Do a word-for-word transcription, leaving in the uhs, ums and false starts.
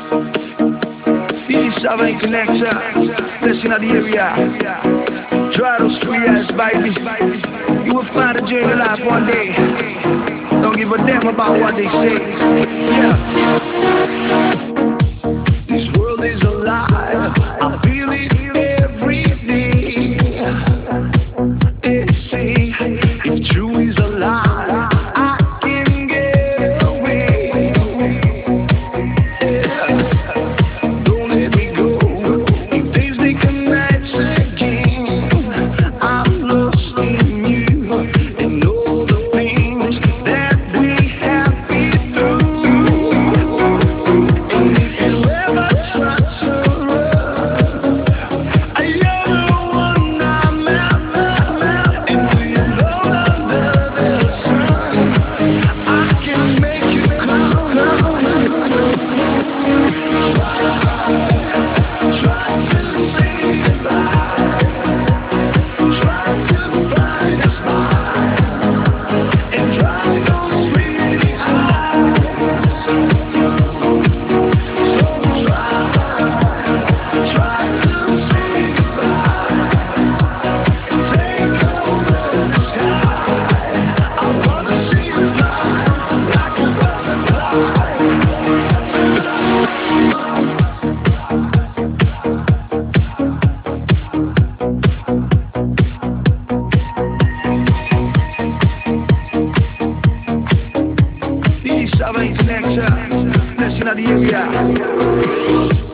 D J Seven Connector, blessing of the area. Try those three eyes, baby. You will find a joy in your life one day. Don't give a damn about what they say. Yeah. This world is a lie. I feel it every day. They say if true is a lie, I can get away. Yeah. Don't let me go. In days they come nights again. I'm lost in you and all the things that we have been through. And if you ever try to run, I am the one I'm after. And do you know under the sun, I can make you come, come. Try to say goodbye. Try to find a smile and dry those weary eyes. So try, try to say goodbye. Take over the sky. I wanna see you fly like a butterfly. D J Seven Connector, blessing of the area.